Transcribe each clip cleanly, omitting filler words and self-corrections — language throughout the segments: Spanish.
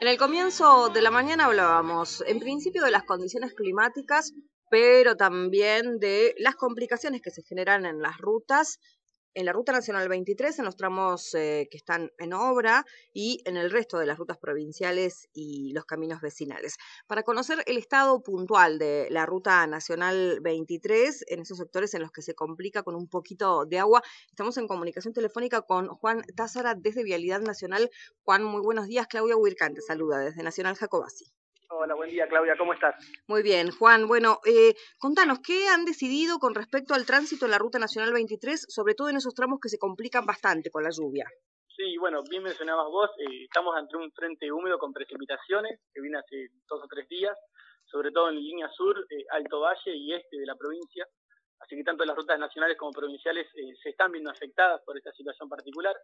En el comienzo de la mañana hablábamos, en principio, de las condiciones climáticas, pero también de las complicaciones que se generan en las rutas, en la Ruta Nacional 23, en los tramos que están en obra y en el resto de las rutas provinciales y los caminos vecinales. Para conocer el estado puntual de la Ruta Nacional 23, en esos sectores en los que se complica con un poquito de agua, estamos en comunicación telefónica con Juan Tázara desde Vialidad Nacional. Juan, muy buenos días. Claudia Huircán te saluda desde Nacional Jacobasi. Hola, buen día, Claudia, ¿cómo estás? Muy bien, Juan. Bueno, contanos, ¿qué han decidido con respecto al tránsito en la Ruta Nacional 23, sobre todo en esos tramos que se complican bastante con la lluvia? Sí, bueno, bien mencionabas vos, estamos ante un frente húmedo con precipitaciones que viene hace 2 o 3 días, sobre todo en línea sur, Alto Valle y este de la provincia, así que tanto las rutas nacionales como provinciales se están viendo afectadas por esta situación particular.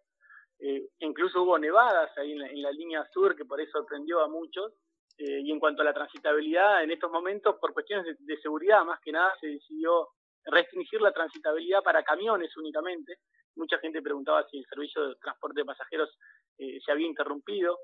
Incluso hubo nevadas ahí en la línea sur, que por ahí sorprendió a muchos. Y en cuanto a la transitabilidad, en estos momentos, por cuestiones de seguridad, más que nada, se decidió restringir la transitabilidad para camiones únicamente. Mucha gente preguntaba si el servicio de transporte de pasajeros se había interrumpido,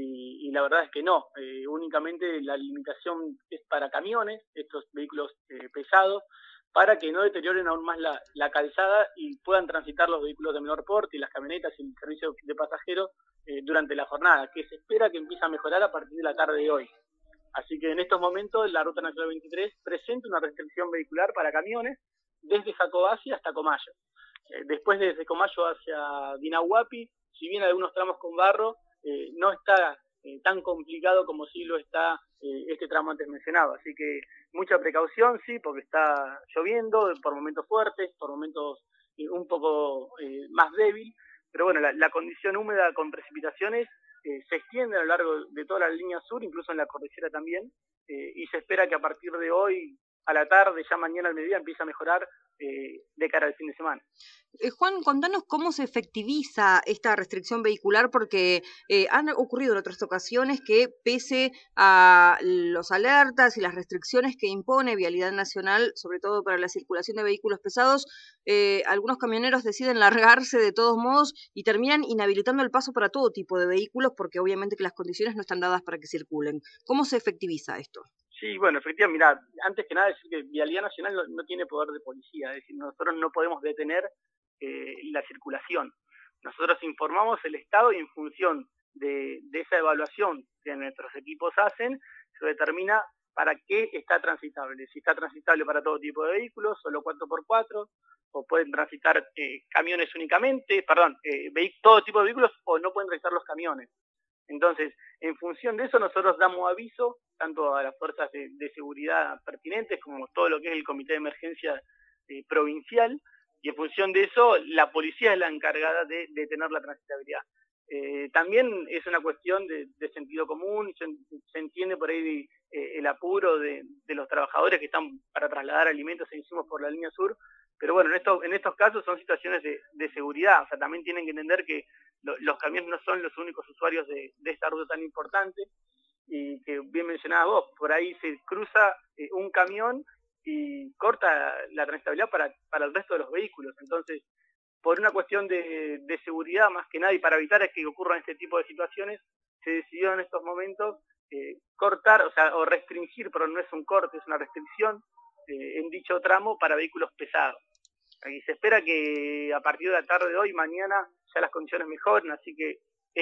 y la verdad es que no. Únicamente la limitación es para camiones, estos vehículos pesados, para que no deterioren aún más la calzada y puedan transitar los vehículos de menor porte y las camionetas y el servicio de pasajeros durante la jornada, que se espera que empiece a mejorar a partir de la tarde de hoy. Así que en estos momentos la Ruta Nacional 23 presenta una restricción vehicular para camiones desde Jacobasi hasta Comayo. Después desde Comayo hacia Dinahuapi, si bien algunos tramos con barro, no está tan complicado como sí lo está este tramo antes mencionado. Así que mucha precaución, sí, porque está lloviendo por momentos fuertes, por momentos un poco más débil, pero bueno, la condición húmeda con precipitaciones se extiende a lo largo de toda la línea sur, incluso en la cordillera también, y se espera que a partir de hoy a la tarde, ya mañana al mediodía, empiece a mejorar de cara al fin de semana. Juan, contanos cómo se efectiviza esta restricción vehicular, porque han ocurrido en otras ocasiones que, pese a los alertas y las restricciones que impone Vialidad Nacional, sobre todo para la circulación de vehículos pesados, algunos camioneros deciden largarse de todos modos y terminan inhabilitando el paso para todo tipo de vehículos, porque obviamente que las condiciones no están dadas para que circulen. ¿Cómo se efectiviza esto? Sí, bueno, efectivamente, mira, antes que nada decir que Vialidad Nacional no tiene poder de policía, es decir, nosotros no podemos detener la circulación. Nosotros informamos el Estado y en función de esa evaluación que nuestros equipos hacen, se determina para qué está transitable. Si está transitable para todo tipo de vehículos, solo 4x4, o pueden transitar camiones únicamente, todo tipo de vehículos, o no pueden transitar los camiones. Entonces, en función de eso, nosotros damos aviso tanto a las fuerzas de seguridad pertinentes como todo lo que es el comité de emergencia provincial, y en función de eso, la policía es la encargada de tener la transitabilidad. También es una cuestión de sentido común, se entiende por ahí el apuro de los trabajadores que están para trasladar alimentos e insumos por la línea sur, pero bueno, en estos casos son situaciones de seguridad, o sea, también tienen que entender que los camiones no son los únicos usuarios de esta ruta tan importante, y que bien mencionaba vos, por ahí se cruza un camión y corta la transitabilidad para el resto de los vehículos. Entonces, por una cuestión de seguridad más que nada y para evitar que ocurran este tipo de situaciones, se decidió en estos momentos cortar, o restringir, pero no es un corte, es una restricción en dicho tramo para vehículos pesados. Y se espera que a partir de la tarde de hoy, mañana, ya las condiciones mejoren, así que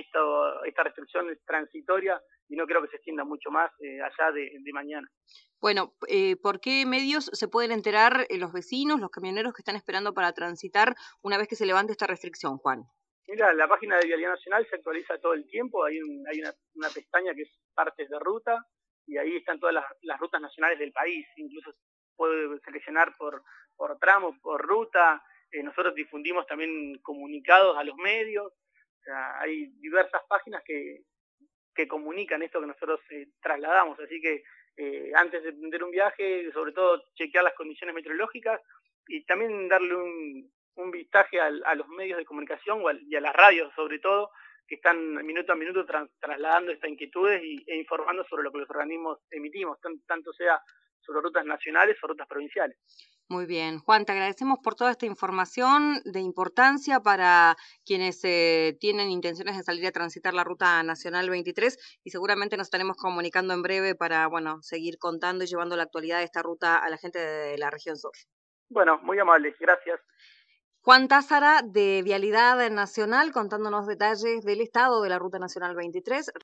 esta restricción es transitoria y no creo que se extienda mucho más allá de mañana. Bueno, ¿por qué medios se pueden enterar los vecinos, los camioneros que están esperando para transitar una vez que se levante esta restricción, Juan? Mira, la página de Vialidad Nacional se actualiza todo el tiempo, hay una pestaña que es partes de ruta, y ahí están todas las rutas nacionales del país, incluso puede seleccionar por tramo, por ruta. Nosotros difundimos también comunicados a los medios, o sea, hay diversas páginas que comunican esto que nosotros trasladamos, así que antes de emprender un viaje, sobre todo chequear las condiciones meteorológicas y también darle un vistaje a los medios de comunicación y a las radios sobre todo, que están minuto a minuto trasladando estas inquietudes e informando sobre lo que los organismos emitimos, tanto sea sobre rutas nacionales o rutas provinciales. Muy bien. Juan, te agradecemos por toda esta información de importancia para quienes tienen intenciones de salir a transitar la Ruta Nacional 23 y seguramente nos estaremos comunicando en breve para, bueno, seguir contando y llevando la actualidad de esta ruta a la gente de la región sur. Bueno, muy amables, gracias. Juan Tázara, de Vialidad Nacional, contándonos detalles del estado de la Ruta Nacional 23.